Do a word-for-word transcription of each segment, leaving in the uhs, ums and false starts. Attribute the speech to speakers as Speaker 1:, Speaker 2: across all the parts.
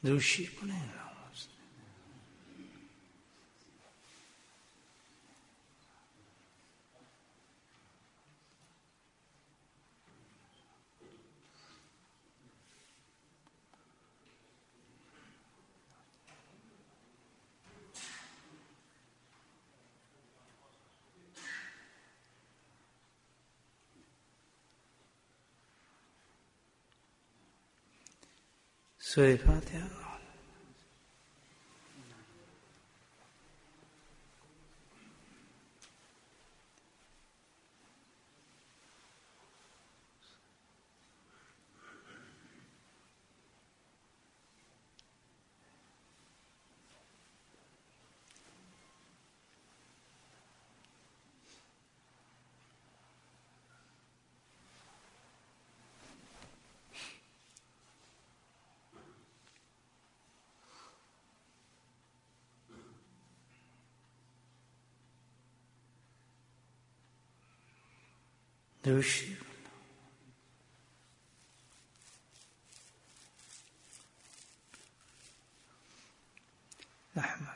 Speaker 1: روشی کنه این نماز. سوره فاتحه. روشی رحمة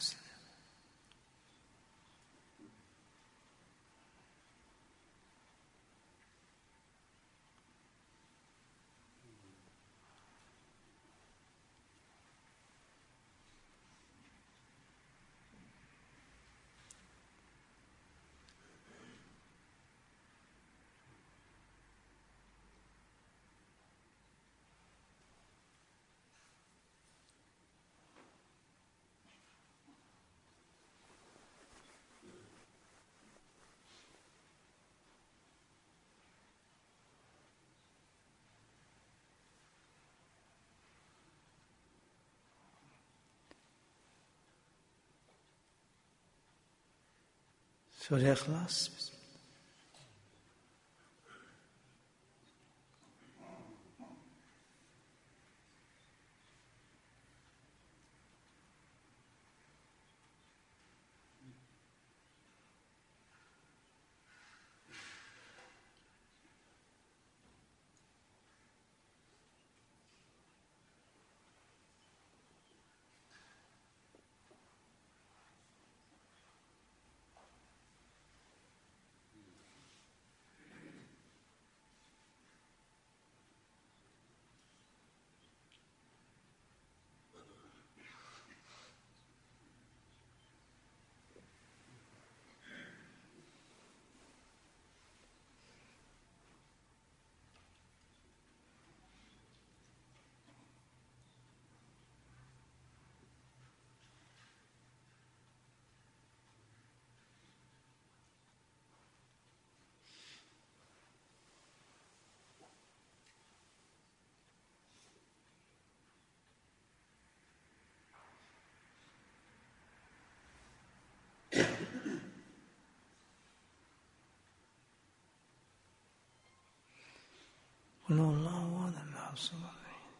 Speaker 1: سوره اخلاص. قل هو الله احد الله الصمد.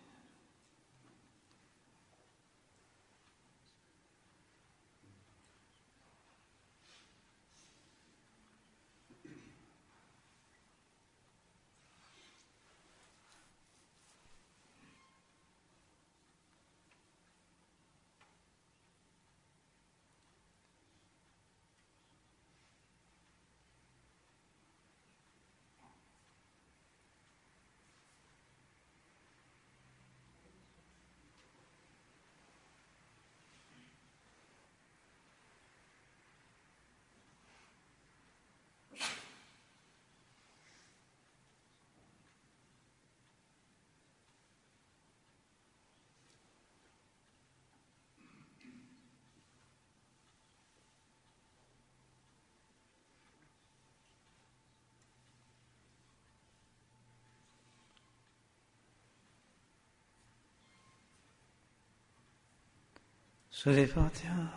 Speaker 1: سوره فاتحه.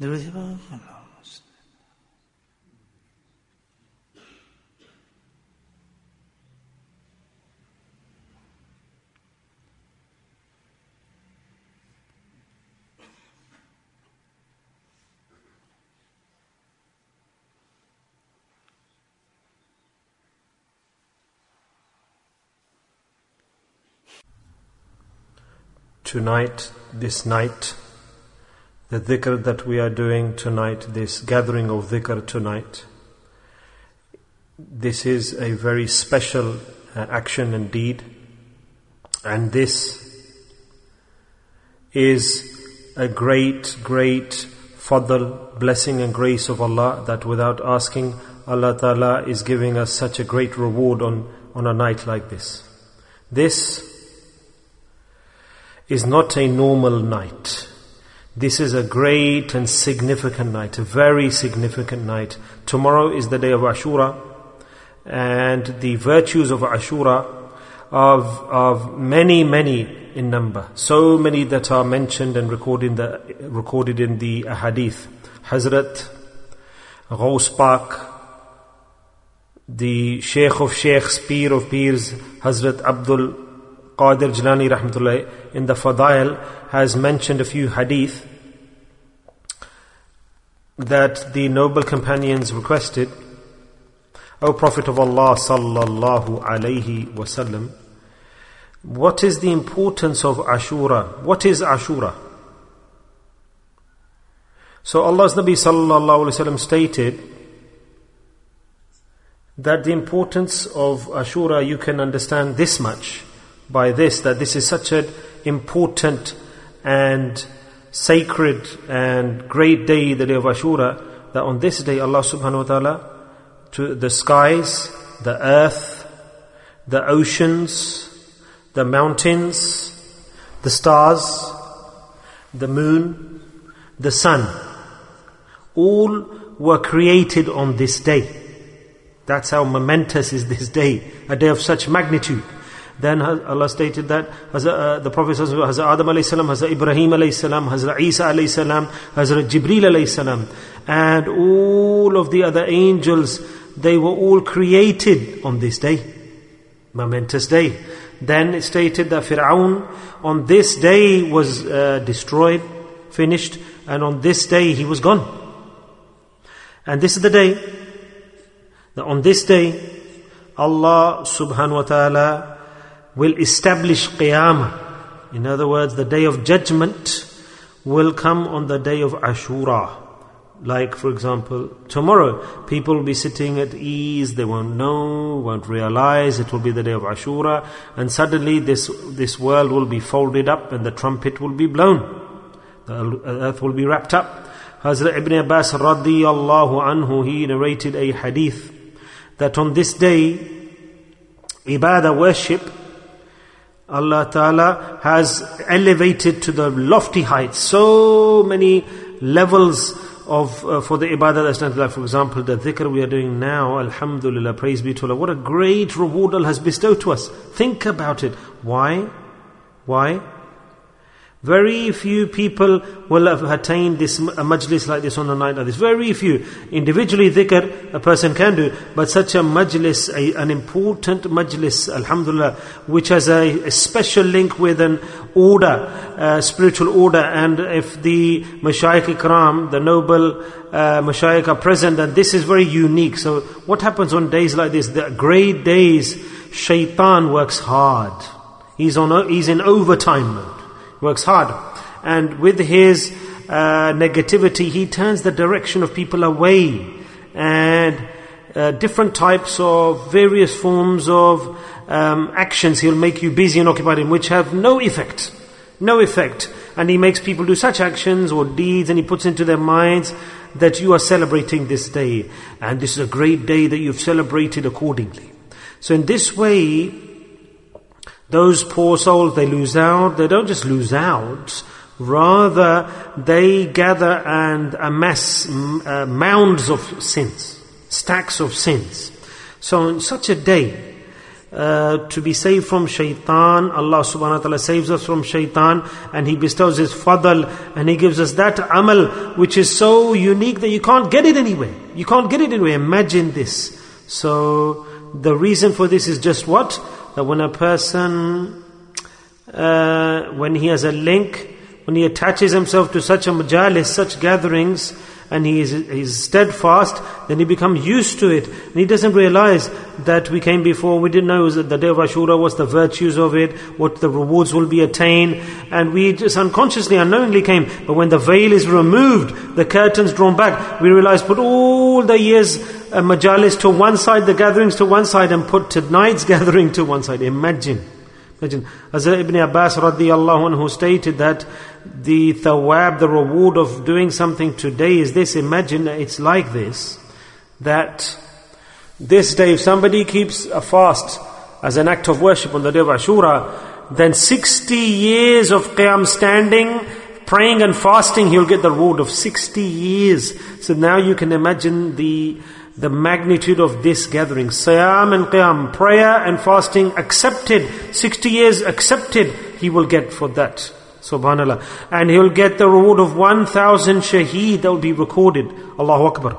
Speaker 1: 누르지 않고
Speaker 2: Tonight, this night, the dhikr that we are doing tonight, this gathering of dhikr tonight, this is a very special uh, action and deed, and this is a great, great fadl, blessing and grace of Allah, that without asking, Allah Ta'ala is giving us such a great reward on, on a night like this. This is not a normal night. This is a great and significant night, a very significant night. Tomorrow is the day of Ashura, and the virtues of Ashura are of many, many in number. So many that are mentioned and recorded in the, recorded in the Hadith. Hazrat Ghaus Pak, the Sheikh of Sheikhs, Peer of Peers, Hazrat Abdul Qadir Jilani Rahmatullah, in the Fadail has mentioned a few hadith that the noble companions requested, O Prophet of Allah sallallahu alayhi wasallam, what is the importance of Ashura? What is Ashura? So Allah's Nabi sallallahu alayhi wasallam stated that the importance of Ashura, you can understand this much by this, that this is such an important and sacred and great day, the day of Ashura, that on this day Allah subhanahu wa ta'ala, to the skies, the earth, the oceans, the mountains, the stars, the moon, the sun, all were created on this day. That's how momentous is this day, a day of such magnitude. Then Allah stated that uh, the Prophet Hazrat Adam alayhi salam, Hazrat Ibrahim alayhi salam, Hazrat Isa alayhi salam, Hazrat Jibreel alayhi salam, and all of the other angels, they were all created on this day, momentous day. Then it stated that Fir'aun on this day was uh, destroyed, finished, and on this day he was gone. And this is the day that on this day Allah subhanahu wa ta'ala will establish Qiyamah. In other words, the day of judgment will come on the day of Ashura. Like, for example, tomorrow, people will be sitting at ease, they won't know, won't realize it will be the day of Ashura, and suddenly this, this world will be folded up and the trumpet will be blown. The earth will be wrapped up. Hazrat Ibn Abbas radiyallahu anhu, he narrated a hadith that on this day, ibadah, worship, Allah Ta'ala has elevated to the lofty heights. So many levels of uh, for the ibadah that's done. Like, for example, the dhikr we are doing now, alhamdulillah, praise be to Allah. What a great reward Allah has bestowed to us. Think about it. Why? Why? Very few people will have attained this a majlis like this on a night like this. Very few. Individually dhikr a person can do, but such a majlis, a, an important majlis, alhamdulillah, which has a, a special link with an order, uh, spiritual order. And if the Mashayikh Ikram, the noble uh, Mashayikh are present, then this is very unique. So what happens on days like this? The great days, shaitan works hard. He's on. He's in overtime mode. Works hard, and with his uh, negativity he turns the direction of people away, and uh, different types of various forms of um, actions he'll make you busy and occupied in, which have no effect, no effect, and he makes people do such actions or deeds, and he puts into their minds that you are celebrating this day, and this is a great day that you've celebrated accordingly. So in this way, those poor souls, they lose out. They don't just lose out, rather they gather and amass uh, mounds of sins, stacks of sins. So on such a day, uh, to be saved from shaitan. Allah subhanahu wa ta'ala saves us from shaitan, and He bestows His fadl, and He gives us that amal which is so unique that you can't get it anywhere. You can't get it anywhere. Imagine this. So the reason for this is just what? That when a person, uh, when he has a link, when he attaches himself to such a majalis, such gatherings, and he is he's steadfast, then he becomes used to it. And he doesn't realize that we came before, we didn't know that the day of Ashura, what's the virtues of it, what the rewards will be attained. And we just unconsciously, unknowingly came. But when the veil is removed, the curtains drawn back, we realize, put all the years uh, majalis to one side, the gatherings to one side, and put tonight's gathering to one side. Imagine. Imagine. Hazrat Ibn Abbas radiyallahu anhu stated that the thawab, the reward of doing something today is this. Imagine it's like this, that this day, if somebody keeps a fast as an act of worship on the day of Ashura, then sixty years of qiyam standing, praying and fasting, he'll get the reward of sixty years. So now you can imagine the the magnitude of this gathering. Siyam and qiyam, prayer and fasting accepted, sixty years accepted, he will get for that. Subhanallah. And he'll get the reward of one thousand shaheed that will be recorded. Allahu Akbar.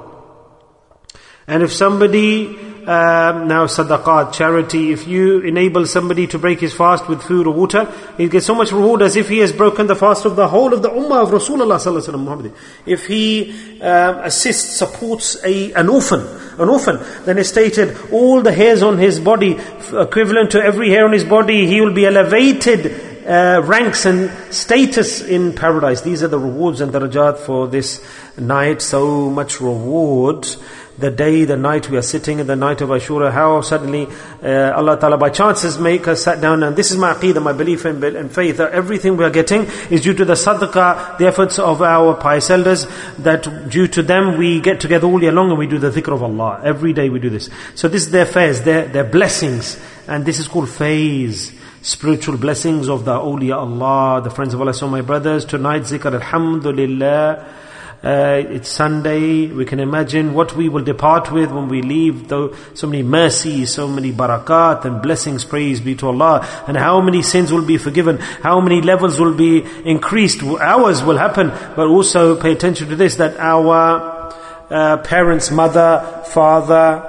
Speaker 2: And if somebody, um, now sadaqat, charity, if you enable somebody to break his fast with food or water, he gets so much reward as if he has broken the fast of the whole of the ummah of Rasulullah sallallahu alaihi wasallam. If he um, assists, supports a an orphan, an orphan, then it's stated all the hairs on his body, equivalent to every hair on his body, he will be elevated Uh, ranks and status in paradise. These are the rewards and darajat for this night. So much reward. The day, the night we are sitting in the night of Ashura, how suddenly uh, Allah Ta'ala by chances make us sat down, and this is my aqeedah, my belief and, and faith, that everything we are getting is due to the sadaqah, the efforts of our pious elders, that due to them we get together all year long and we do the dhikr of Allah. Every day we do this. So this is their fairs, their, their blessings, and this is called faiz. Spiritual blessings of the awliya Allah, the friends of Allah. So my brothers, tonight zikr, alhamdulillah, uh, it's Sunday. We can imagine what we will depart with when we leave, though so many mercies, so many barakat and blessings, praise be to Allah, and how many sins will be forgiven, how many levels will be increased, ours will happen. But also pay attention to this, that our uh, parents, mother, father,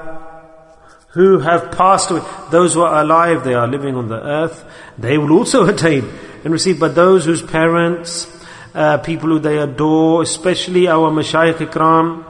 Speaker 2: who have passed away, those who are alive, they are living on the earth, they will also attain and receive. But those whose parents, uh, people who they adore, especially our mashayikh ikram,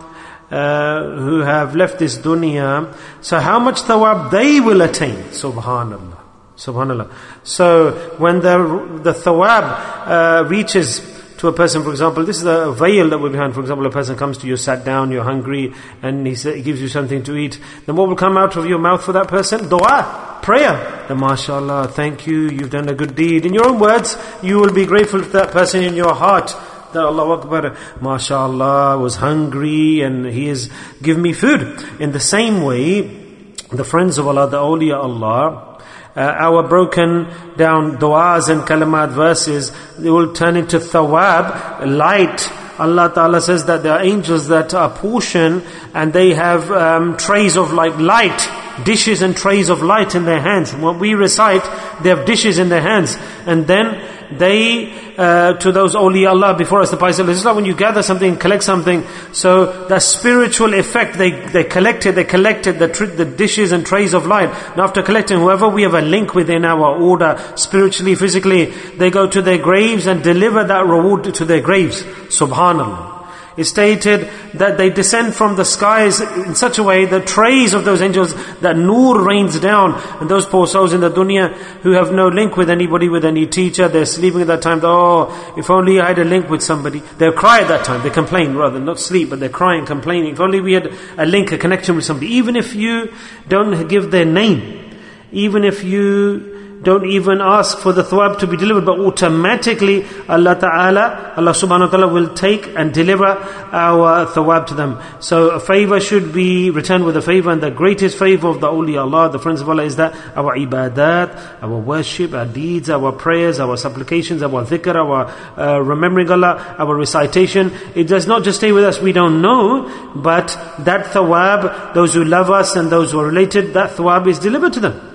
Speaker 2: uh, who have left this dunya, so how much thawab they will attain. Subhanallah. Subhanallah. So when the the thawab uh, reaches to a person, for example, this is a veil that we're behind. For example, a person comes to you, sat down, you're hungry, and he, sa- he gives you something to eat. Then what will come out of your mouth for that person? Dua, prayer. Then mashallah, thank you, you've done a good deed. In your own words, you will be grateful to that person in your heart. That Allahu Akbar, mashallah, was hungry and he has given me food. In the same way, the friends of Allah, the awliya Allah, Uh, our broken down du'as and kalimat verses, they will turn into thawab, light. Allah Ta'ala says that there are angels that are portion, and they have um, trays of like light, dishes and trays of light in their hands. When we recite, they have dishes in their hands, and then they, uh, to those awliya Allah before us, the pious elders, it's like when you gather something, collect something, so that spiritual effect, they they collected, they collected the tr- the dishes and trays of light. And after collecting, whoever we have a link within our order, spiritually, physically, they go to their graves and deliver that reward to their graves. Subhanallah. It's stated that they descend from the skies in such a way, the trays of those angels, that noor rains down. And those poor souls in the dunya who have no link with anybody, with any teacher, they're sleeping at that time. Oh, if only I had a link with somebody. They'll cry at that time. They complain rather, not sleep, but they're crying, complaining. If only we had a link, a connection with somebody. Even if you don't give their name, even if you don't even ask for the thawab to be delivered, but automatically Allah Ta'ala, Allah Subhanahu wa Ta'ala will take and deliver our thawab to them. So a favor should be returned with a favor, and the greatest favor of the awliya Allah, the friends of Allah, is that our ibadat, our worship, our deeds, our prayers, our supplications, our dhikr, our uh, remembering Allah, our recitation, it does not just stay with us, we don't know, but that thawab, those who love us and those who are related, that thawab is delivered to them.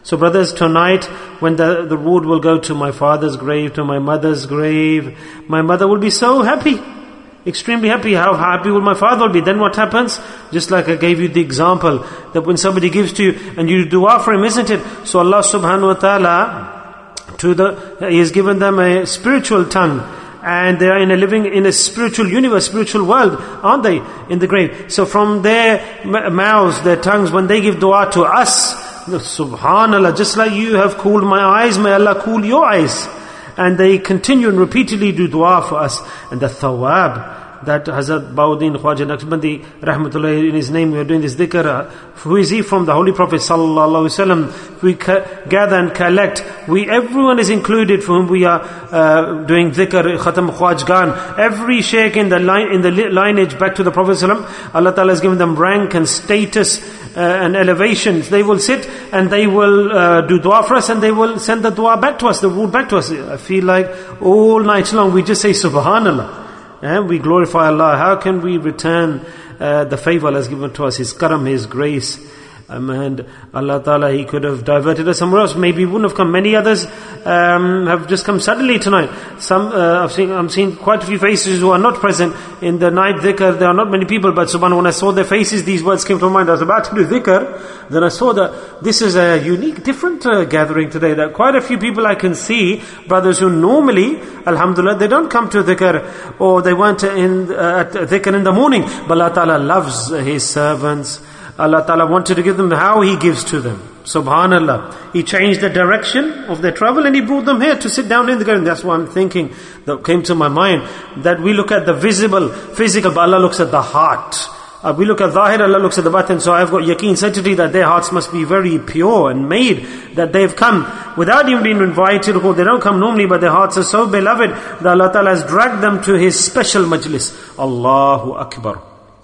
Speaker 2: So brothers, tonight, when the, the reward will go to my father's grave, to my mother's grave, my mother will be so happy. Extremely happy. How happy will my father be? Then what happens? Just like I gave you the example, that when somebody gives to you and you do dua for him, isn't it? So Allah subhanahu wa ta'ala, to the, He has given them a spiritual tongue. And they are in a living in a spiritual universe, spiritual world, aren't they? In the grave. So from their mouths, their tongues, when they give dua to us, subhanallah, just like you have cooled my eyes, may Allah cool your eyes. And they continue and repeatedly do dua for us. And the thawab that Hazrat Bauddin Khwaja Naqshbandi rahmatullah, in his name we are doing this dhikr. Who is he? From the Holy Prophet sallallahu alaihi wasallam. We gather and collect. We, everyone is included for whom we are uh, doing dhikr, khatam khwajgan. Every shaykh in the line, in the lineage back to the Prophet sallallahu alaihi wasallam, Allah Ta'ala has given them rank and status uh, and elevations. They will sit and they will uh, do dua for us, and they will send the dua back to us, the reward back to us. I feel like all night long we just say subhanallah. And we glorify Allah. How can we return uh, the favor Allah has given to us, His karam, His grace? Um, and Allah Ta'ala, He could have diverted us somewhere else. Maybe He wouldn't have come. Many others um, have just come suddenly tonight. Some uh, I've seen I've seen quite a few faces who are not present in the night dhikr. There are not many people, but subhanAllah, when I saw their faces, these words came to mind. I was about to do dhikr, then I saw that this is a unique, different uh, gathering today. That quite a few people I can see, brothers who normally, alhamdulillah, they don't come to dhikr, or they weren't in uh, at dhikr in the morning. But Allah Ta'ala loves His servants. Allah Ta'ala wanted to give them how He gives to them. Subhanallah. He changed the direction of their travel and He brought them here to sit down in the garden. That's what I'm thinking, that came to my mind. That we look at the visible, physical, but Allah looks at the heart. Uh, we look at Zahir, Allah looks at the Batin. So I've got yaqeen, certainty that their hearts must be very pure and made, that they've come without even being invited, or they don't come normally, but their hearts are so beloved that Allah Ta'ala has dragged them to His special majlis. Allahu Akbar.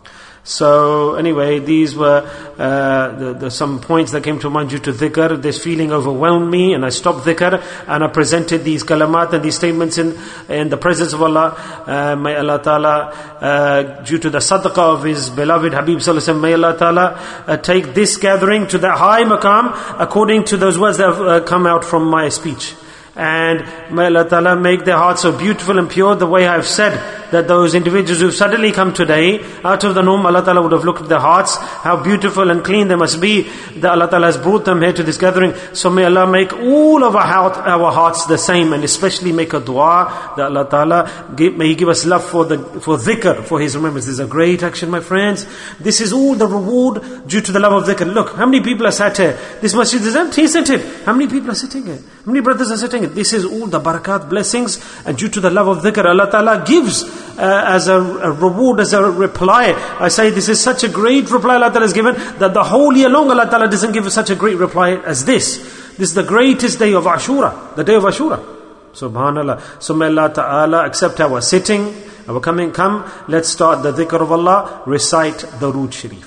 Speaker 2: So anyway, these were uh, the, the, some points that came to mind due to dhikr. This feeling overwhelmed me, and I stopped dhikr and I presented these kalamat and these statements in in the presence of Allah. Uh, may Allah Ta'ala, uh, due to the sadaqah of His beloved Habib Sallallahu Alaihi Wasallam, may Allah Ta'ala uh, take this gathering to that high maqam according to those words that have uh, come out from my speech. And may Allah Ta'ala make their hearts so beautiful and pure, the way I've said, that those individuals who've suddenly come today, out of the norm, Allah Ta'ala would have looked at their hearts, how beautiful and clean they must be, that Allah Ta'ala has brought them here to this gathering. So may Allah make all of our, heart, our hearts the same, and especially make a dua, that Allah Ta'ala, give, may He give us love for the for dhikr, for His remembrance. This is a great action, my friends. This is all the reward due to the love of dhikr. Look, how many people are sat here? This masjid is empty, isn't it? How many people are sitting here? How many brothers are sitting here? This is all the barakat, blessings, and due to the love of dhikr, Allah Ta'ala gives uh, as a, a reward, as a reply. I say this is such a great reply Allah Ta'ala has given, that the whole year long Allah Ta'ala doesn't give us such a great reply as this. This is the greatest day of Ashura, the day of Ashura. Subhanallah. So may Allah Ta'ala accept our sitting, our coming. Come, let's start the dhikr of Allah, recite the Durood Sharif.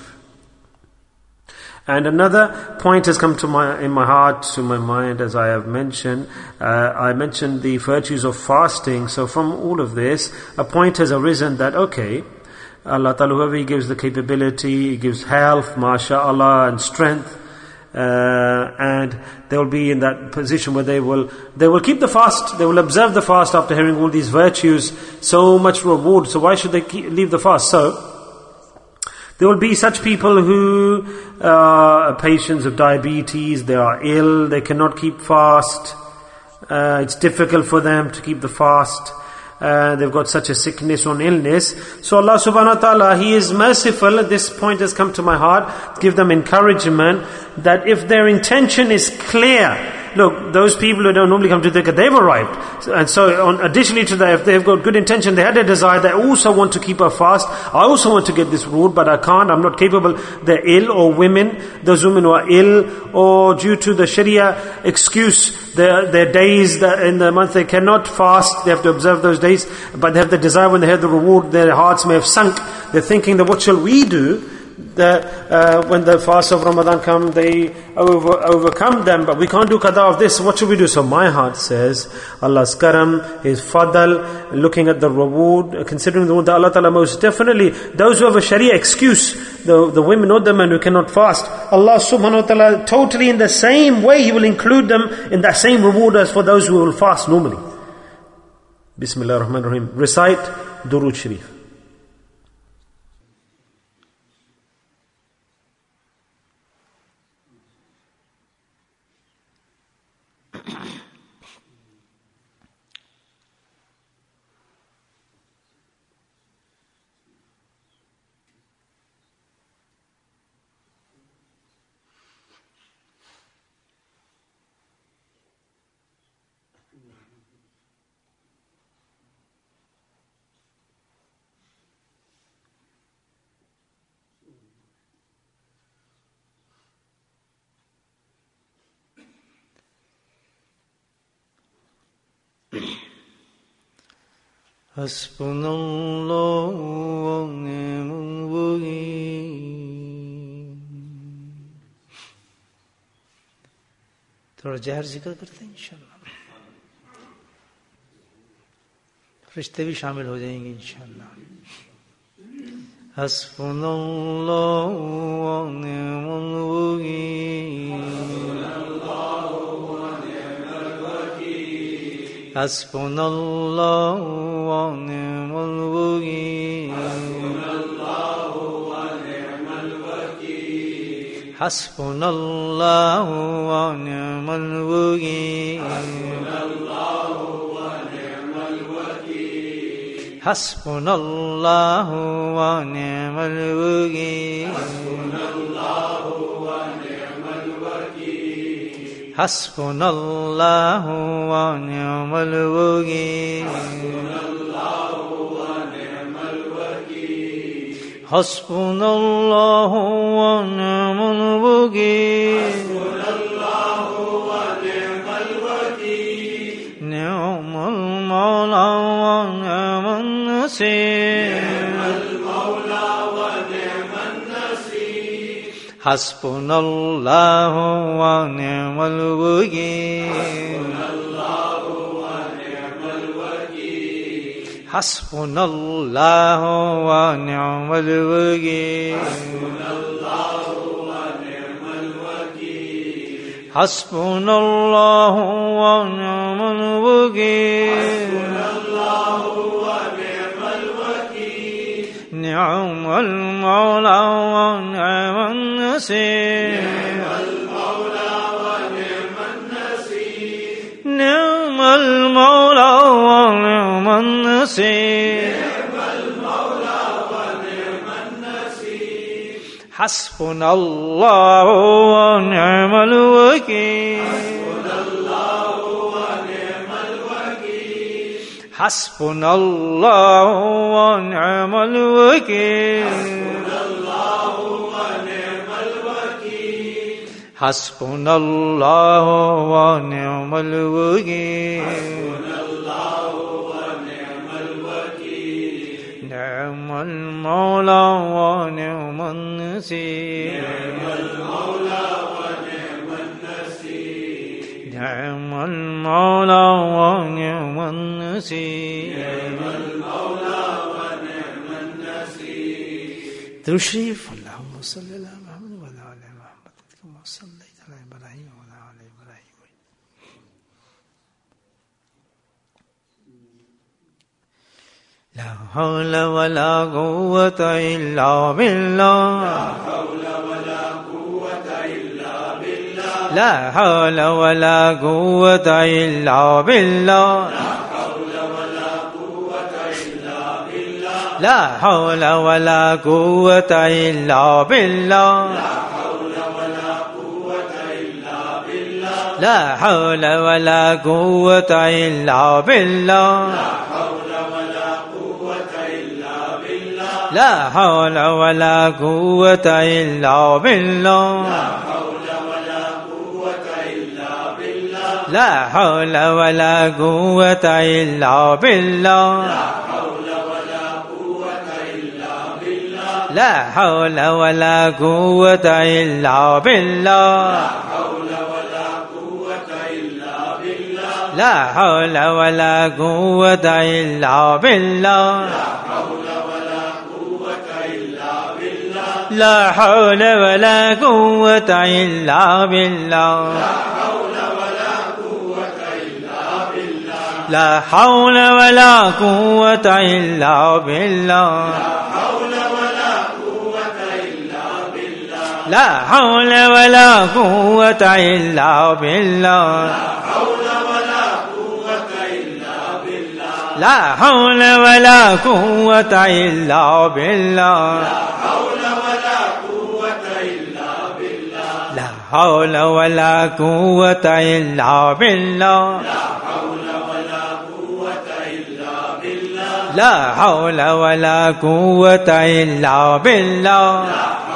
Speaker 2: And another point has come to my in my heart, to my mind, as I have mentioned. Uh, I mentioned the virtues of fasting. So from all of this, a point has arisen that, okay, Allah Ta'ala, whoever He gives the capability, He gives health, mashallah, and strength, uh, and they will be in that position where they will they will keep the fast, they will observe the fast after hearing all these virtues, so much reward. So why should they keep, leave the fast? So there will be such people who uh, are patients of diabetes, they are ill, they cannot keep fast, uh, it's difficult for them to keep the fast, uh, they've got such a sickness or illness. So Allah subhanahu wa ta'ala, He is merciful. At this point has come to my heart, give them encouragement that if their intention is clear, look, those people who don't normally come to dhikr, they've arrived. And so, on, additionally to that, if they've got good intention, they had a desire, they also want to keep a fast. I also want to get this reward, but I can't, I'm not capable. They're ill, or women, those women who are ill, or due to the Sharia excuse, their, their days in the month they cannot fast, they have to observe those days, but they have the desire when they have the reward, their hearts may have sunk. They're thinking that what shall we do that uh, when the fast of Ramadan come, they over, overcome them, but we can't do qada of this. What should we do? So my heart says, Allah's karam, His fadl, looking at the reward, considering the reward that Allah Ta'ala most definitely, those who have a sharia excuse, the, the women or the men who cannot fast, Allah Subhanahu wa Ta'ala totally in the same way, He will include them in that same reward as for those who will fast normally. Bismillah ar-Rahman ar-Rahim. Recite Durood Sharif.
Speaker 1: Hasbunallahu wa ni'mal wakeel. थोड़ा जहर जिक्र करते हैं इंशाअल्लाह, फरिश्ते भी शामिल हो जाएंगे इंशाअल्लाह. हस्बुनल्लाहु व नि'मल वकील. हस्बुनल्लाहु व नि'मल वकील. हस्बुनल्लाहु व नि'मल वकील. हस्बुनल्लाहु व नि'मल वकील. हस्बुनल्लाहु व नि'मल वकील. हस्बुनल्लाहु व नि'मल वकील. नि'मल मौला व नि'मन नसीर. हस्बुनल्लाहु व नि'मल वकील. हस्बुनल्लाहु व नि'मल वकील. हस्बुनल्लाहु व नि'मल वकील. नि'मल मौला व नि'मन नसीर. नि'मल मौला व नि'मन नसीर. हस्बुनल्लाहु व नि'मल वकील. हस्बुनल्लाहु व नि'मल वकील. हस्बुनल्लाहु व नि'मल वकील. नि'मल मौला व नि'मन नसीर. नि'मल मौला व नि'मन नसीर. दुरूद शरीफ. अल्लाहुम्मा सल्लि अला मुहम्मद व अला आलि मुहम्मद कमा सल्लैता अला इब्राहीम व अला आलि इब्राहीम. ला हौला वला कुव्वता इल्ला बिल्लाह. ला हौला वला कुव्वता इल्ला बिल्लाह. ला हौला वला कुव्वता इल्ला बिल्लाह. ला हौला वला कुव्वता इल्ला बिल्लाह. لا حول ولا قوة إلا بالله. لا حول ولا قوة إلا بالله.
Speaker 3: لا حول ولا قوة إلا بالله لا حول ولا قوة إلا بالله لا حول ولا قوة إلا بالله لا حول ولا قوة إلا بالله لا حول ولا قوة إلا بالله لا حول ولا قوة إلا بالله لا حول ولا قوة إلا بالله لا حول ولا قوة إلا بالله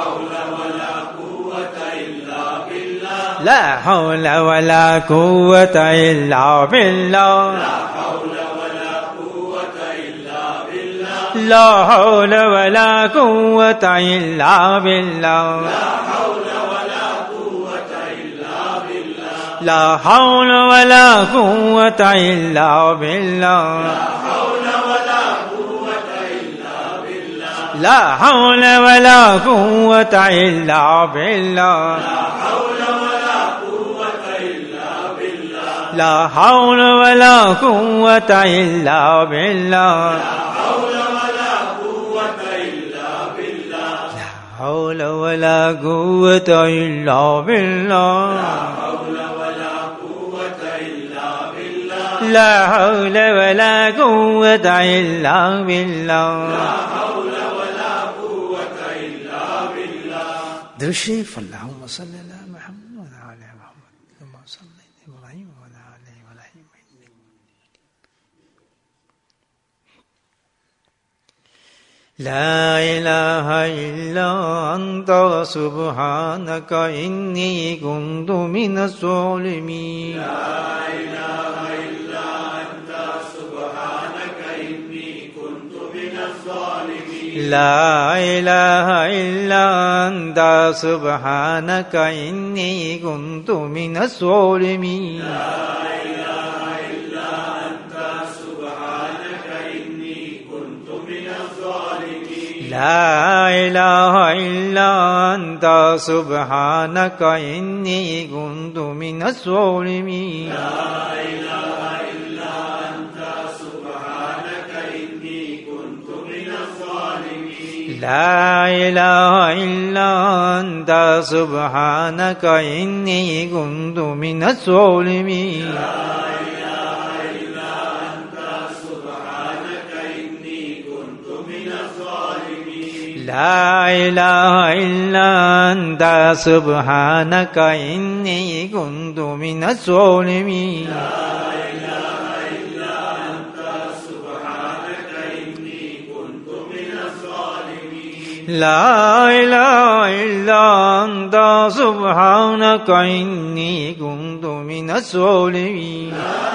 Speaker 3: لا حول ولا قوة إلا بالله لا حول ولا قوة إلا بالله لا حول ولا قوة إلا بالله لا حول ولا قوة إلا بالله لا حول ولا قوة إلا بالله لا حول ولا قوة إلا بالله لا حول ولا قوة إلا بالله
Speaker 1: درود شريف اللهم صل على محمد وعلى آل محمد كما صليت إبراهيم وعلى آل إبراهيم
Speaker 3: لا إله إلا أنت سبحانك إني كنت من الظالمين
Speaker 4: لا إله إلا أنت سبحانك إني كنت من الظالمين
Speaker 3: لا إله إلا أنت سبحانك إني كنت من الظالمين لا إله إلا أنت سبحانك إني كنت من الظالمين
Speaker 4: لا إله إلا أنت سبحانك إني كنت من الظالمين
Speaker 3: لا إله إلا أنت سبحانك إني كنت من الظالمين لا إله إلا أنت سبحانك إني كنت من الظالمين
Speaker 4: لا إله إلا أنت سبحانك إني كنت من الظالمين
Speaker 3: لا إله إلا أنت سبحانك إني كنت من الظالمين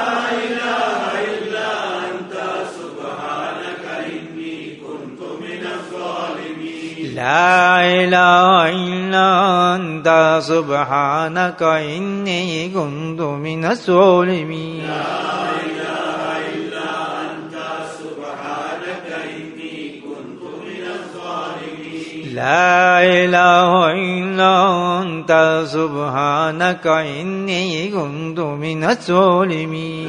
Speaker 3: لا إله إلا أنت سبحانك إني كنت من الظالمين
Speaker 4: لا إله إلا أنت سبحانك إني كنت من الظالمين
Speaker 3: لا إله إلا أنت سبحانك إني كنت من الظالمين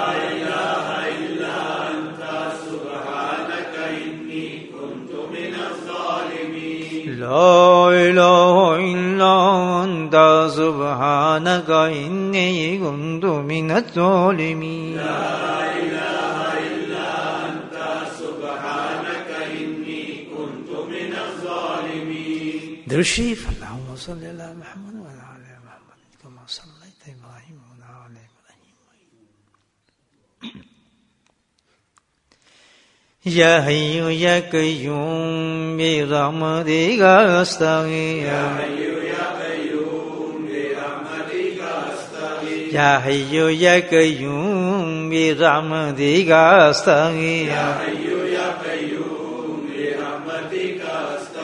Speaker 3: لا إله إلا أنت سبحانك إني كنت من الظالمين
Speaker 4: لا إله إلا أنت سبحانك إني كنت من الظالمين
Speaker 1: درود شريف اللهم صل على محمد وعلى آل محمد كما صليت إبراهيم وعلى آل إبراهيم
Speaker 3: يا حي يا قيوم برحمتك أستغيث
Speaker 4: يا حي يا قيوم برحمتك أستغيث
Speaker 3: يا حي يا قيوم برحمتك أستغيث
Speaker 4: يا حي يا قيوم برحمتك أستغيث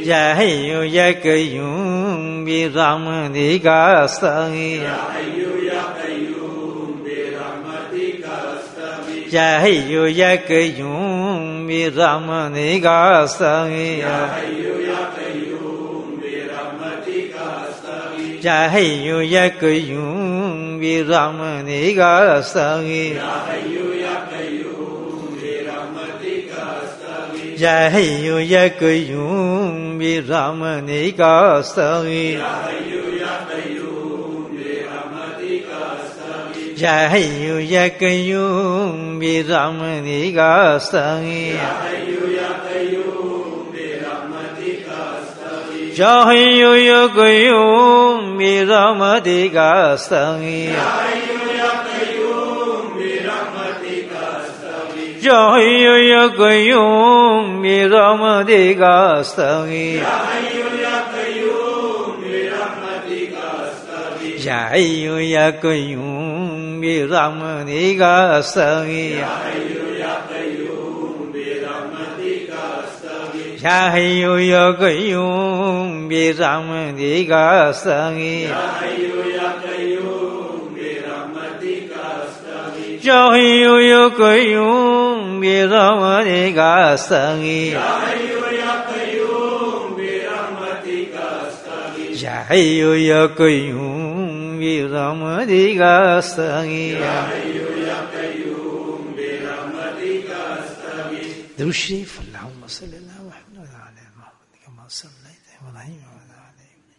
Speaker 3: Ya Hayyu Ya Qayyum bi rahmatika astaghith.
Speaker 4: Ya Hayyu Ya Qayyum bi rahmatika astaghith.
Speaker 3: Ya Hayyu Ya Qayyum bi rahmatika astaghith.
Speaker 4: Ya Hayyu Ya Qayyum bi rahmatika astaghith.
Speaker 3: Ya Hayyu Ya Qayyum bi rahmatika astaghith.
Speaker 4: Ya Hayyu Ya Qayyum bi rahmatika astaghith.
Speaker 3: Ya Hayyu Ya Qayyum bi rahmatika astaghith.
Speaker 4: Ya Hayyu Ya Qayyum bi rahmatika astaghith.
Speaker 3: Ya Hayyu Ya Qayyum bi rahmatika astaghith.
Speaker 4: Ya Hayyu Ya Qayyum bi rahmatika astaghith.
Speaker 3: Ya Hayyu Ya Qayyum bi rahmatika astaghith.
Speaker 4: Ya Hayyu Ya Qayyum bi rahmatika astaghith.
Speaker 3: Ya Hayyu Ya Qayyum bi rahmatika astaghith.
Speaker 4: Ya Hayyu Ya Qayyum bi rahmatika astaghith.
Speaker 3: Ya Hayyu Ya Qayyum bi rahmatika astaghith.
Speaker 4: Ya Hayyu Ya Qayyum bi rahmatika astaghith.
Speaker 3: Ya Hayyu Ya Qayyum bi rahmatika astaghith.
Speaker 4: Ya Hayyu Ya Qayyum bi rahmatika astaghith.
Speaker 3: Ya Hayyu Ya Qayyum bi rahmatika astaghith.
Speaker 4: Ya Hayyu Ya Qayyum bi rahmatika astaghith.
Speaker 3: Ya Hayyu Ya Qayyum bi rahmatika astaghith.
Speaker 4: Ya Hayyu Ya Qayyum bi rahmatika astaghith.
Speaker 1: درود شریف اللهم صل على محمد وعلى آل محمد كما صليت على إبراهيم وعلى آل إبراهيم.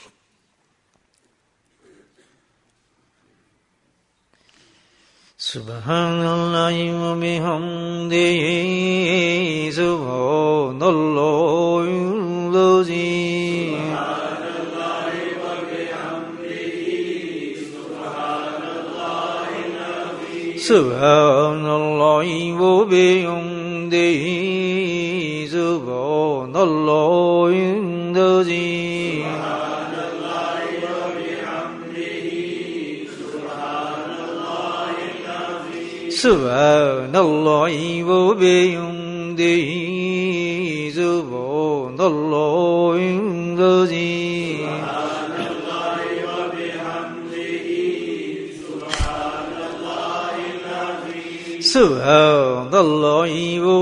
Speaker 3: Subhanallahi wa bihamdihi subhanallahi al-azim. Subhanallahi wa bihamdihi subhanallahi al-azim. Subhanallahi wa bihamdihi subhanallahi al-azim. Subhanallahi wa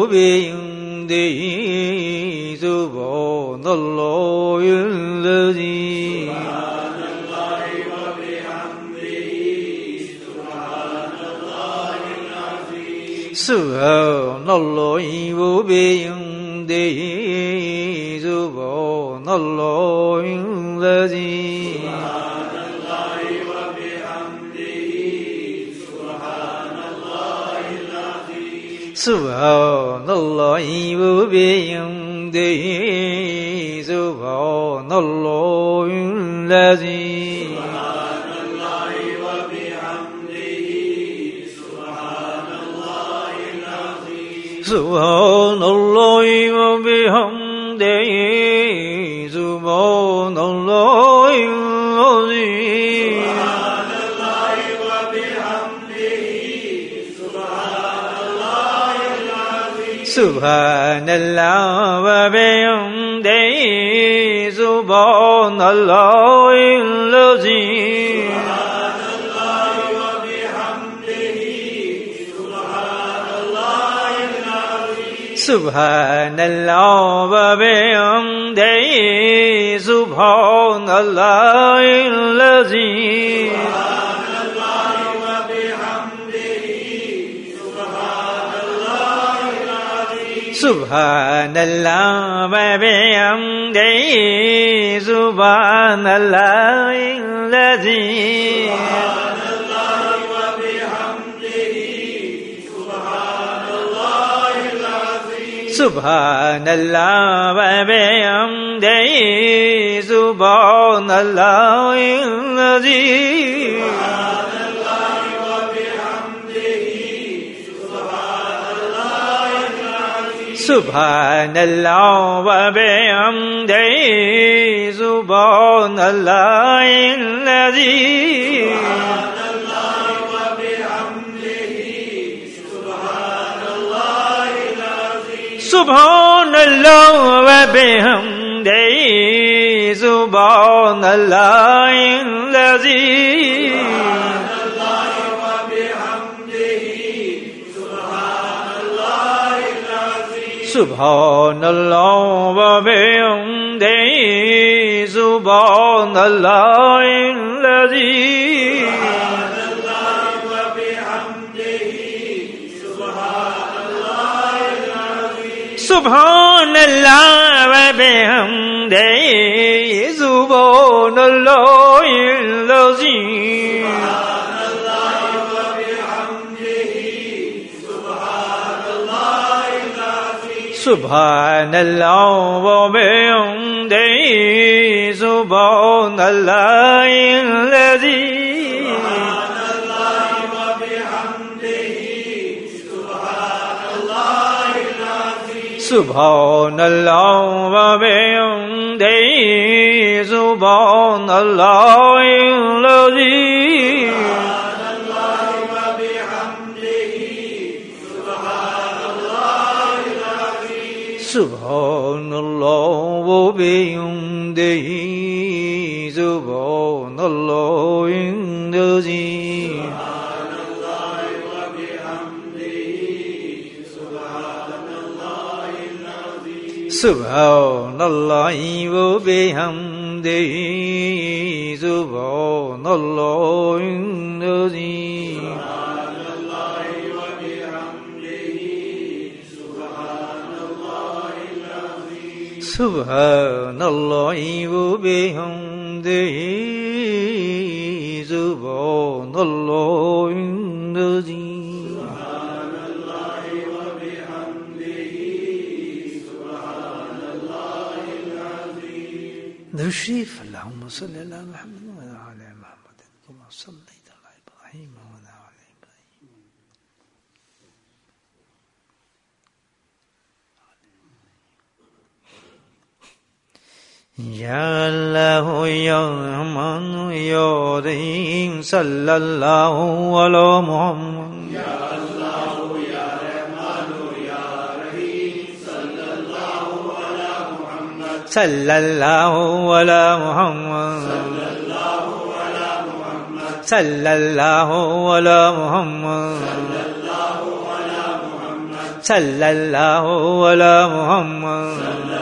Speaker 3: bihamdihi subhanallahi al-azim. Subhanallahi wa bihamdihi subhanallahi al-azim. Subhanallahi wa bihamdihi subhanallahi al-azim. Subhanallahi wa bihamdihi subhanallahi al-azim. Subhanallah wa bihamdihi subhanallahi al-azim. Subhanallah wa bihamdihi subhanallahi al-azim. Subhanallah wa bihamdihi subhanallahi al-azim. Subhanallah wa bihamdihi subhanallahi al-azim. Subhanallah wa bihamdihi subhanallahi al-azim. Subhanallah wa bihamdihi Subhanallah wa bihamdihi Subhanallahil azim. Subhanallah wa bihamdihi Subhanallahil azim. Subhanallah wa bihamdihi Subhanallahil azim. Subhanallah wa bihamdihi Subhanallahil azim. Subhanallah wa bihamdihi Subhanallahil azim. Subhanallah wa bihamdihi Subhanallahil azim. Subhanallah wa bihamdihi Subhanallahil azim.
Speaker 1: درود شریف اللهم صل على محمد وعلى آل محمد كما صليت على إبراهيم وعلى آل إبراهيم.
Speaker 3: Ya Allah ya Rahman ya Rahim sallallahu ala Muhammad. Ya Allah ya Rahman ya Rahim sallallahu ala Muhammad. Sallallahu ala Muhammad. Sallallahu ala Muhammad. Sallallahu ala Muhammad.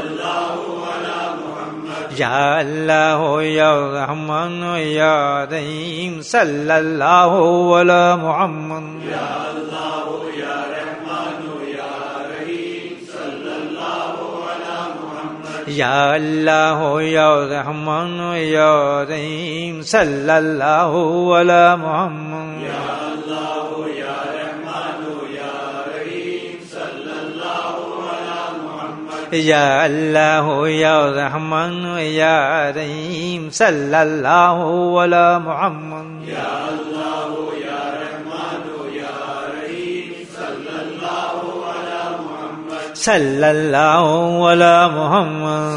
Speaker 3: Ya Allah ya Rahman ya Rahim sallallahu ala Muhammad. Ya Allah ya Rahman ya Rahim sallallahu ala Muhammad. Ya Allah ya Rahman ya Rahim sallallahu ala Muhammad. Ya Allah ya Rahman ya Rahim sallallahu ala Muhammad. Ya Allah ya Rahman ya Rahim sallallahu ala Muhammad. Ya Allah ya Rahman ya Rahim sallallahu ala Muhammad. Sallallahu ala Muhammad.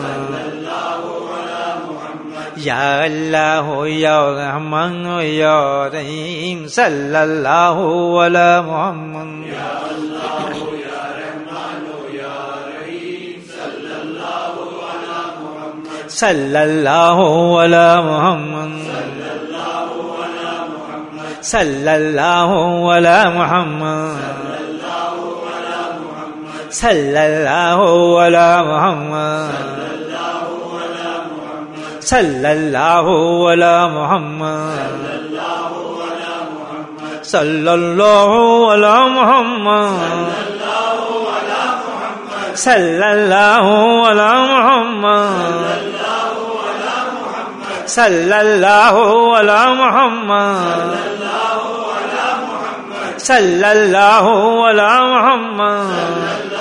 Speaker 3: Ya Allah ya Rahman ya Rahim sallallahu ala Muhammad. Ya Allah ya Rahman ya Rahim sallallahu ala Muhammad. Sallallahu ala Muhammad. Sallallahu ala Muhammad. Sallallahu ala Muhammad. Sallallahu ala Muhammad. Sallallahu ala Muhammad. Sallallahu ala Muhammad. Sallallahu ala Muhammad. Sallallahu ala Muhammad.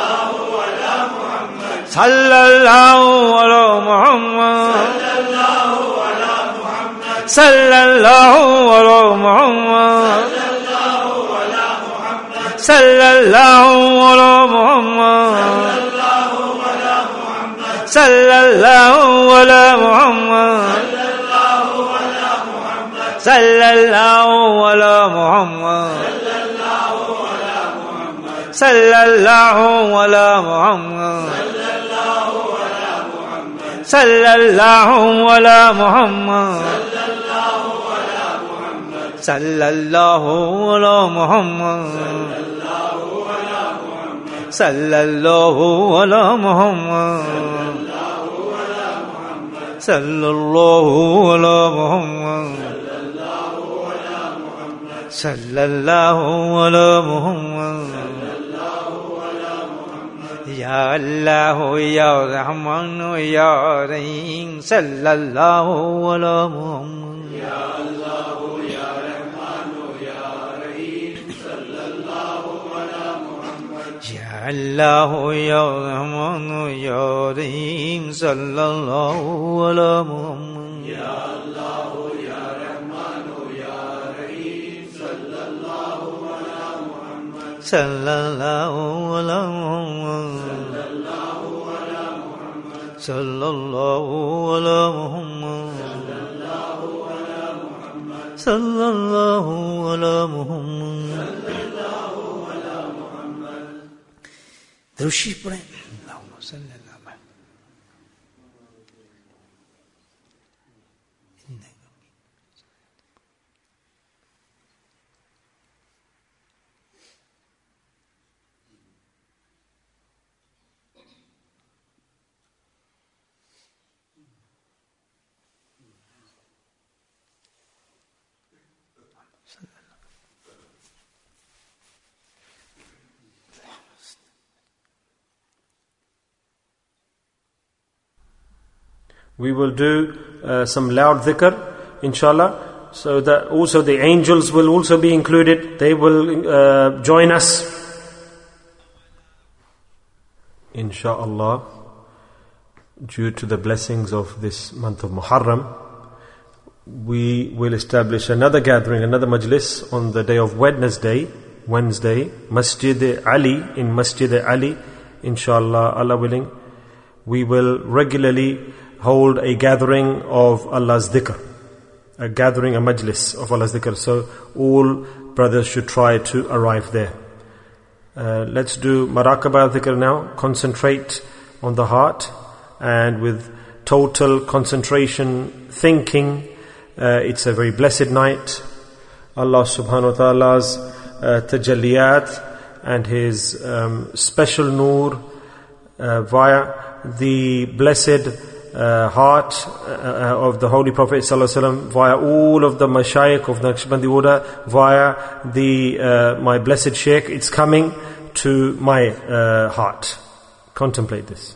Speaker 3: Sallallahu ala Muhammad. Sallallahu ala Muhammad. Sallallahu ala Muhammad. Sallallahu ala Muhammad. Sallallahu ala Muhammad. Sallallahu ala Muhammad. sallallahu ala Muhammad, sallallahu ala Muhammad, sallallahu ala Muhammad, sallallahu ala Muhammad, sallallahu ala Muhammad, ya Allah ya Rahman ya Rahim, sallallahu ala Muhammad, ya Allah ya Rahman ya Rahim, sallallahu ala Muhammad, ya Allah ya Rahman ya Rahim, sallallahu ala Muhammad, ya Allah ya Rahman ya Rahim, sallallahu ala Muhammad, sallallahu ala Muhammad, sallallahu ala Muhammad, sallallahu ala Muhammad.
Speaker 1: Durud Sharif पढ़ें. Allahumma salli ala Muhammad.
Speaker 2: We will do uh, some loud dhikr, inshallah, so that also the angels will also be included. They will uh, join us, inshallah. Due to the blessings of this month of Muharram, we will establish another gathering, another majlis on the day of Wednesday, Wednesday, Masjid Ali, in Masjid Ali, inshallah, Allah willing. We will regularly hold a gathering of Allah's dhikr, a gathering, a majlis of Allah's dhikr. So all brothers should try to arrive there. Uh, let's do maraqabah dhikr now. Concentrate on the heart and with total concentration, thinking. Uh, it's a very blessed night. Allah subhanahu wa ta'ala's uh, tajalliyat and His um, special nur uh, via the blessed Uh, heart uh, of the Holy Prophet ﷺ, via all of the mashayikh of the Naqshbandi order, via the uh, my blessed Shaykh, it's coming to my uh, heart. Contemplate this.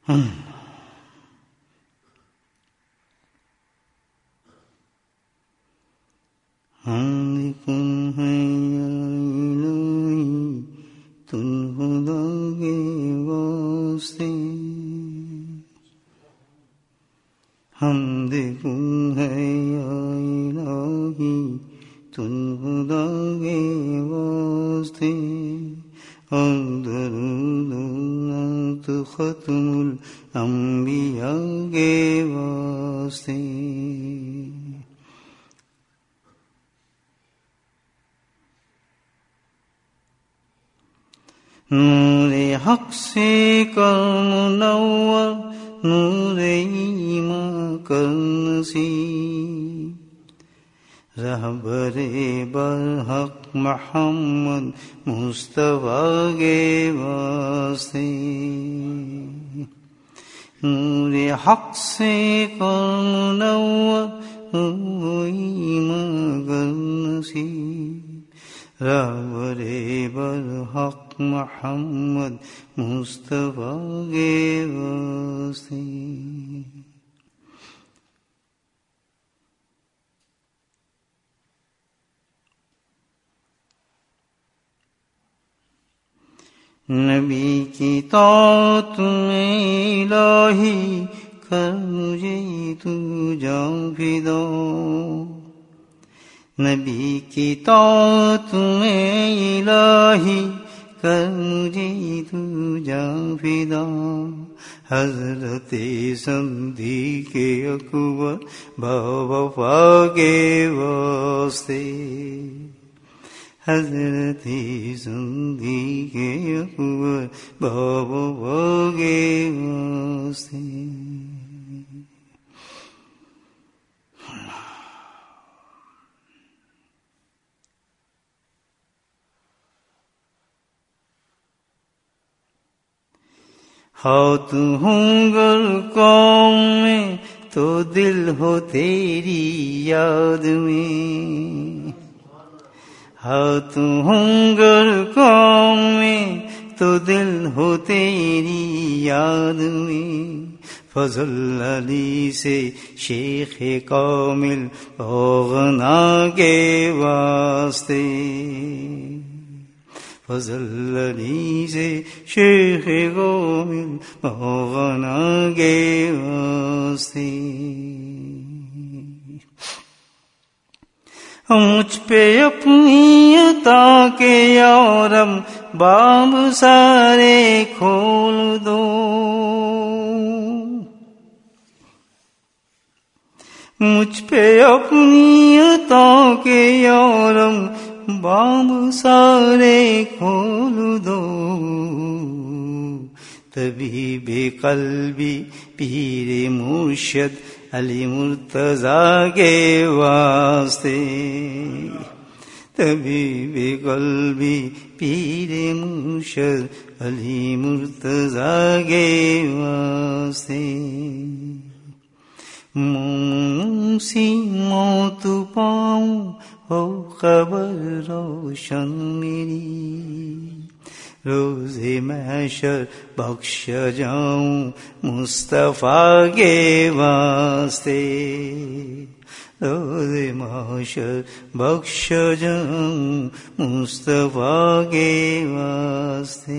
Speaker 5: हम कौन है या इलाही तुम खुदा के वास्ते हमद कौन है या इलाही तुम खुदा के वास्ते और दरूद नात खत्मुल अंबिया के वास्ते नूरे हक से कर मुनव्वर नूरे ईमान कर नसीब रहबरे बरहक मोहम्मद मुस्तफा के वास्ते नूरे हक से कर मुनव्वर नूरे ईमान कर नसीब रहबरे बरहक मोहम्मद मुस्तफा के वास्ते नबी की तौत में इलाही कर मुझे तू जान फिदा नबी की तौत में इलाही कर मुझे तू जान फिदा हज़रते सिद्दीक़े अकबर बावफ़ा के वास्ते हज़रते सिद्दीक़े अकबर बावफ़ा के वास्ते हाथ होंगर कौम में तो दिल हो तेरी याद में हाथ होंगर कौम में तो दिल हो तेरी याद में फजल अली से शेख कामिल औगना के वास्ते फजल अली से शेख कामिल औगना के वास्ते मुझ पे अपनी अता के यारम बाब सारे खोल दो मुझ पे अपनी अता के यारम बाब सारे खोल दो तभी बेकल्बी पीरे मुर्शद अली मुर्तजा के वास्ते तभी बेकल्बी पीरे मुर्शद अली मुर्तजा के वास्ते मुंसी मौत पाऊं हो खबर रोशन मेरी रोज़े महशर बख्श जाऊं मुस्तफा के वास्ते रोज़े महशर बख्श जाऊं मुस्तफा के वास्ते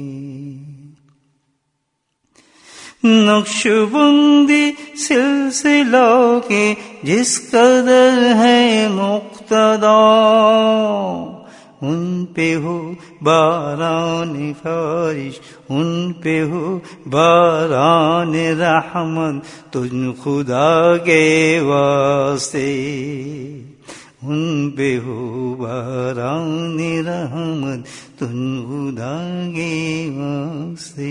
Speaker 5: नक्शबंदी सिलसिला के जिस कदर है मुक्तदा उन पे हो बारान फारिश उन पे हो बारान रहमत तुझ खुदा के वास्ते उन पे हो बारान रहमत तुझ खुदा के वास्ते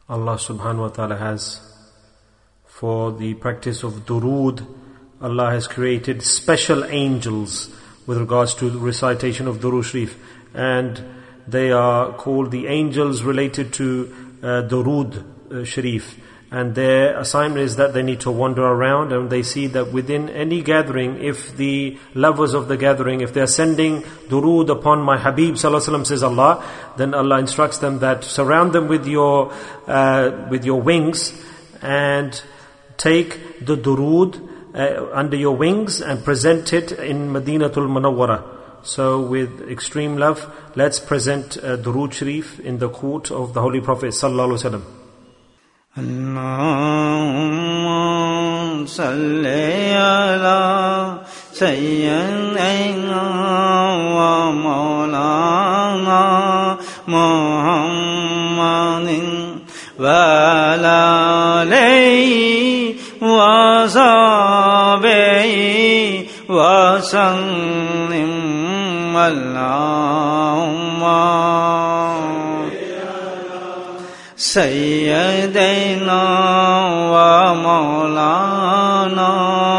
Speaker 2: Allah subhanahu wa ta'ala has. For the practice of durood, Allah has created special angels with regards to the recitation of Durood Sharif, and they are called the angels related to uh, Durood uh, Sharif, and their assignment is that they need to wander around, and they see that within any gathering, if the lovers of the gathering, if they are sending durood upon my Habib Sallallahu Alaihi Wasallam, says Allah, then Allah instructs them that surround them with your uh, with your wings and take the durood uh, under your wings and present it in Madinatul Munawwara. So with extreme love, let's present uh, Durood Sharif in the court of the Holy Prophet Sallallahu Alaihi Wasallam.
Speaker 5: Allahumma salli ala sayyidina wa maulana Muhammadin wa ala alihi wa sahbihi wa sallim. Allahumma sayyidina wa maulana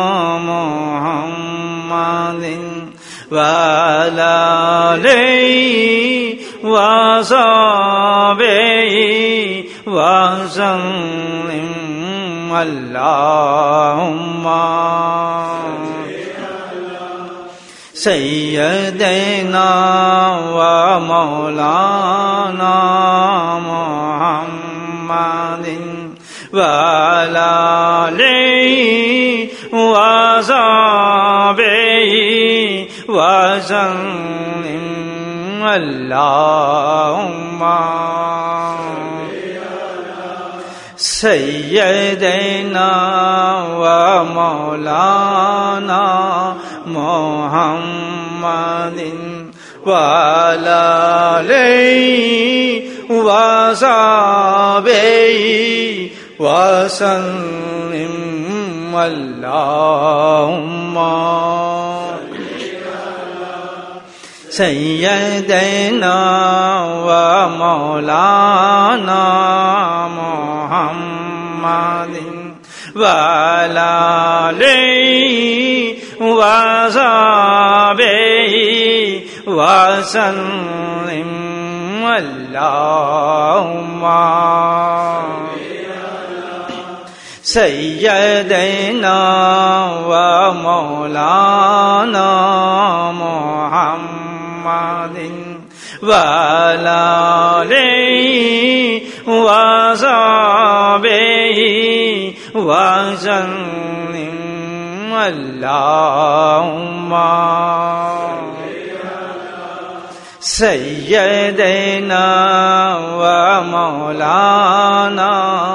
Speaker 5: Muhammadin wa ala alihi wa sahbihi wa sallim. Allahumma sayyidina wa maulana Muhammadin wa ala alihi wa sahbihi wa sallim. Allahumma sayyidina wa maulana Muhammadin wa ala alihi wa sahbihi wa sallim. Allahumma sayyidina wa maulana Muhammadin wa ala alihi wa sahbihi wa sallim. Allahumma sayyidina wa maulana Muhammadin wa ala alihi wa sahbihi wa sallim. Allahumma sayyidina wa maulana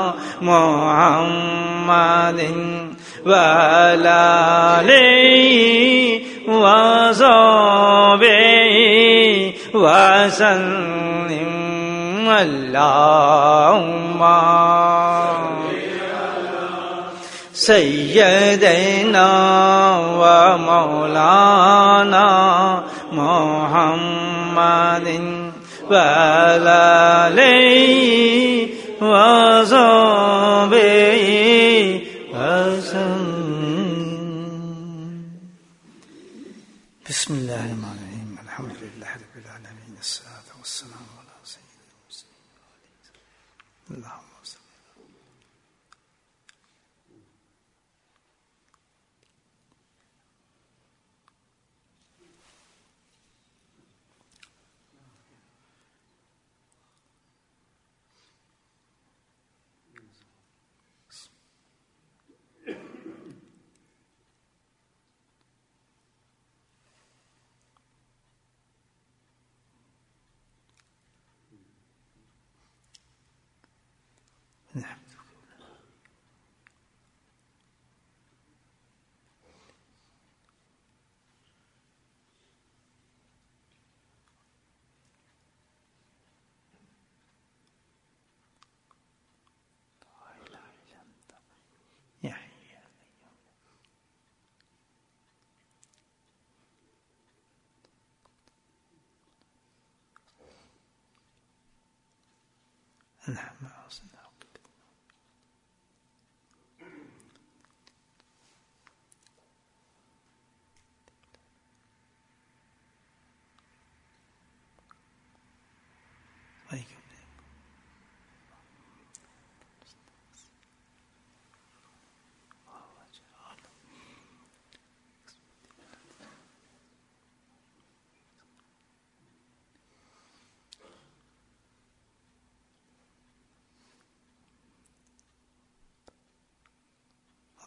Speaker 5: Muhammadin wa ala alihi wa sahbihi wa sallim. Allahumma sayyidina wa maulana Muhammadin wa ala alihi wa sahbihi wa sallim. Bismillahirrahmanirrahim. Alhamdulillahi rabbil alamin. As-salatu was-salamu ala sayyidil mursalin. Allahumma salli. نعم.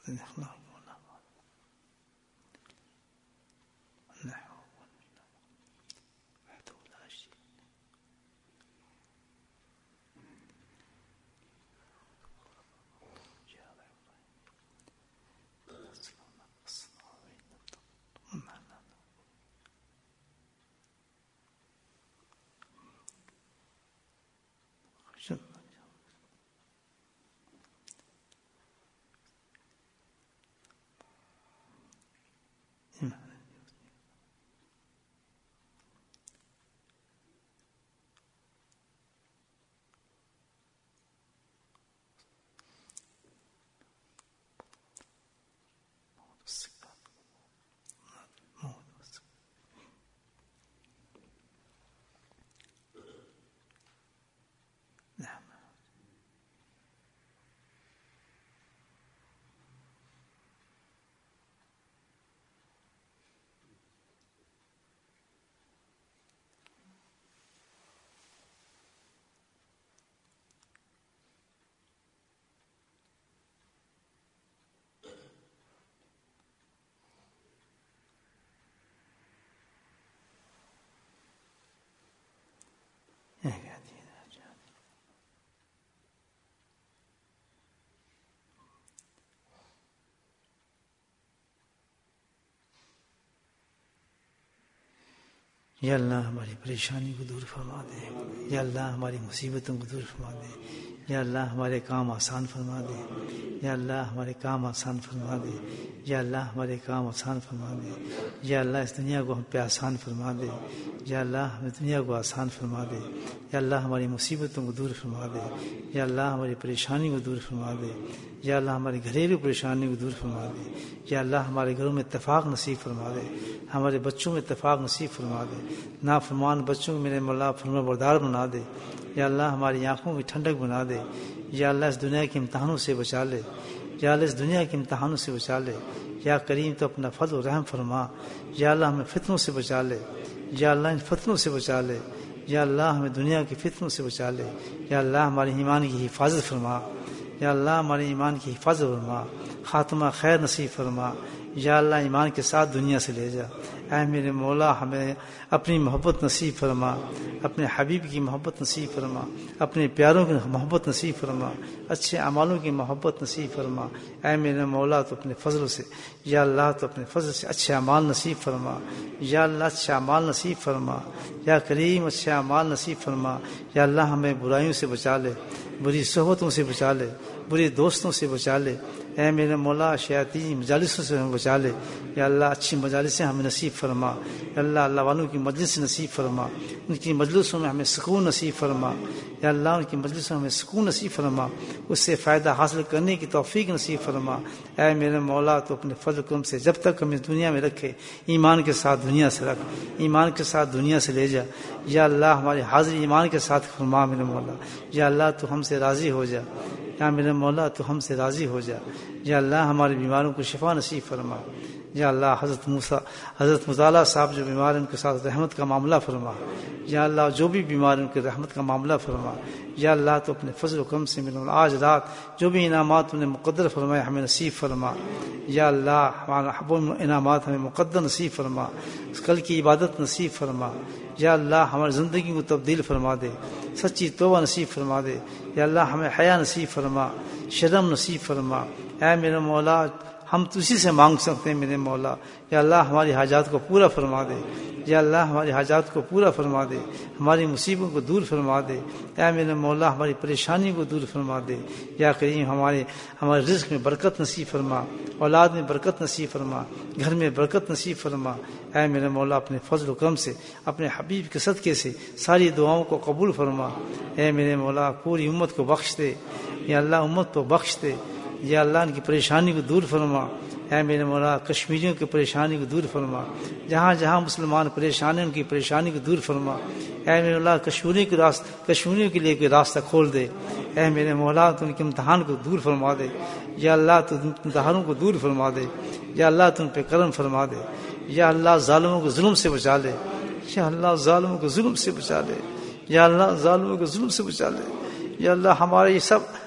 Speaker 1: या अल्लाह हमारी परेशानी को दूर फरमा दे, या अल्लाह हमारी मुसीबतों को दूर फरमा दे, या अल्लाह हमारे काम आसान फरमा दे, या अल्लाह हमारे काम आसान फरमा दे, या अल्लाह हमारे काम आसान फरमा दे, या अल्लाह इस दुनिया को हम पे आसान फरमा दे, या अल्लाह हमें दुनिया को आसान फरमा दे, या अल्लाह हमारी मुसीबतों को दूर फरमा दे, या अल्लाह हमारी परेशानी को दूर फरमा दे, या अल्लाह हमारी घरेलू परेशानी को दूर फरमा दे, या अल्लाह हमारे घरों में इत्तेफाक नसीब फरमा दे, हमारे बच्चों में इत्तेफाक नसीब फरमा दे, नाफरमान बच्चों को मेरे मौला फरमाबरदार बना दे, या अल्लाह हमारी आंखों की ठंडक बना दे, या अल्लाह इस दुनिया के इम्तहानों से बचा ले, या अल्लाह इस दुनिया के इम्तहानों से बचा ले, या करीम तो अपना फज़ल रहम फरमा, या अल्लाह हमें फितनों से बचा ले, या अल्लाह इन फितनों से बचा ले, या अल्लाह हमें दुनिया की फितनों से बचा ले, या अल्लाह हमारे ईमान की हिफाजत फरमा, या अल्लाह हमारे ईमान की हिफाजत फरमा, खात्मा खैर नसीब फरमा, या अल्लाह ईमान के साथ दुनिया से ले जा। ऐ मेरे मौला हमें अपनी मोहब्बत नसीब फरमा, अपने हबीब की मोहब्बत नसीब फरमा, अपने प्यारों की मोहब्बत नसीब फरमा, अच्छे अमालों की मोहब्बत नसीब फरमा। ऐ मेरे मौला तो अपने फजल से, या अल्लाह तो अपने फजल से अच्छे अमाल नसीब फरमा, या अल्लाह अच्छे अमाल नसीब फरमा, या करीम अच्छे अमाल नसीब फरमा। या अल्लाह हमें बुराइयों से बचा ले, बुरी सोहबतों से बचा ले, बुरी दोस्तों से बचा ले। ऐ मेरे मौला शयातीन मजालिसों से हमें बचा ले, या अल्लाह अच्छी मजालिसें हमें नसीब फरमा, या अल्लाह अल्लाह वालों की मजलिस नसीब फरमा, उनकी मजलिसों में हमें सुकून नसीब फरमा, या अल्लाह उनकी मजलिसों में हमें सुकून नसीब फरमा, उससे फ़ायदा हासिल करने की तौफीक नसीब फरमा। ऐ मेरे मौला तो अपने फजल करम से जब तक हमें दुनिया में रखे, ईमान के साथ दुनिया से रख, ईमान के साथ दुनिया से ले जा। या अल्लाह हमारी हाजिरी ईमान के साथ फरमा मेरे मौला। या अल्लाह तो हमसे राज़ी हो जा, या मेरे मौला तो हमसे राज़ी हो जा। या अल्लाह हमारे बीमारों को शिफा नसीब फरमा। या अल्लाह हज़रत मूसा हज़रत मुताला साहब जो बीमार हैं उनके साथ रहमत का मामला फरमा। या अल्लाह जो भी बीमार हैं उनके रहमत का मामला फरमा। या अल्लाह तो अपने फजल करम से मेरे आज रात जो भी इनामात उन्हें मुक़द्दर फरमाए हमें नसीब फरमा। या अल्लाह हमारा इनामात हमें मुक़द्दर नसीब फरमा, कल की इबादत नसीब फरमा। या अल्लाह हमारी ज़िंदगी को तब्दील फरमा दे, सच्ची तौबा नसीब फरमा दे। या अल्लाह हमें हया नसीब फरमा, शर्म नसीब फरमा। ऐ मेरे मौला हम तुझी से मांग सकते हैं मेरे मौला। या अल्लाह हमारी हाजात को पूरा फरमा दे। या अल्लाह हमारी हाजात को पूरा फरमा दे, हमारी मुसीबतों को दूर फरमा दे। या मेरे मौला हमारी परेशानी को दूर फरमा दे। या करीम हमारे हमारे रिज़्क़ में बरकत नसीब फरमा, औलाद में बरकत नसीब फरमा, घर में बरकत नसीब फरमा। ऐ मेरे मौला अपने फजल करम से, अपने हबीब के सदक़े से सारी दुआओं को कबूल फरमा। ऐ मेरे मौला पूरी उम्मत को बख्श दे। या अल्लाह उम्मत को बख्श दे। या अल्लाह उनकी परेशानी को दूर फरमा। ऐ मेरे मौला कश्मीरियों की परेशानी को दूर फरमा, जहाँ जहाँ मुसलमान परेशान हैं उनकी परेशानी को दूर फरमा। ऐ मेरे मौला कश्मीरियों के रास्ते कश्मीरियों के लिए कोई रास्ता खोल दे। ऐ मेरे मौला तो उनके इम्तहान को दूर फरमा दे। या अल्लाह तो इम्तहानों को दूर फरमा दे। या अल्लाह तो उन पर करम फरमा दे। या अल्लाह ज़ालिमों को जुल्म से बचा ले। या अल्लाह ज़ालिमों को जुल्म से बचा ले। या अल्लाह ज़ालिमों को जुल्म से बचा ले। या अल्लाह हमारे ये सब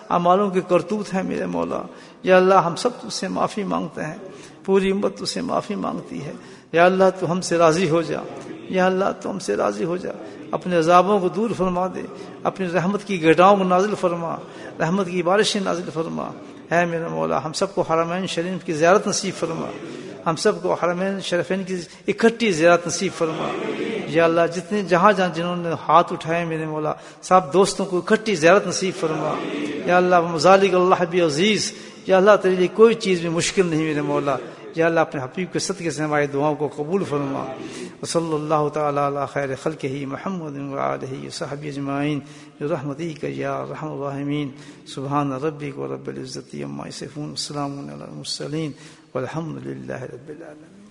Speaker 1: अमालों के करतूत हैं मेरे मौला। या अल्लाह हम सब तुझसे माफ़ी मांगते हैं, पूरी उम्मत तुझसे माफ़ी मांगती है। या अल्लाह तू हमसे राज़ी हो जा, या अल्लाह तू हमसे राज़ी हो जा, अपने अज़ाबों को दूर फरमा दे, अपनी रहमत की घटाओं को नाजिल फरमा, रहमत की बारिशें नाजिल फरमा। है मेरे मौला हम सबको हरमैन शरीफ की ज़ियारत नसीब फरमा, हम सबको हरमैन शरीफैन की इकट्ठी ज़ियारत नसीब फरमा। या अल्लाह जितने जहाँ जहाँ जिन्होंने हाथ उठाए मेरे मौला सब दोस्तों को इकट्ठी ज़ियारत नसीब फरमा। या अल्लाह मज़ालिक अल्लाह भी अज़ीज़, या अल्लाह तेरे लिए कोई चीज़ भी मुश्किल नहीं मेरे मौला। या अल्लाह अपने हबीब के सदक़े से हमारी दुआओं को कबूल फरमा। सल्लल्लाहु तआला अला खैर खल्क़िही मुहम्मद व आलिहि व सहबिहि अजमाइन बिरहमतिका या अरहमर राहिमीन। सुब्हान रब्बिक व रब्बिल इज़्ज़ति अम्मा यसिफून, सलामुन अलल मुरसलीन वल्हम्दुलिल्लाहि रब्बिल आलमीन।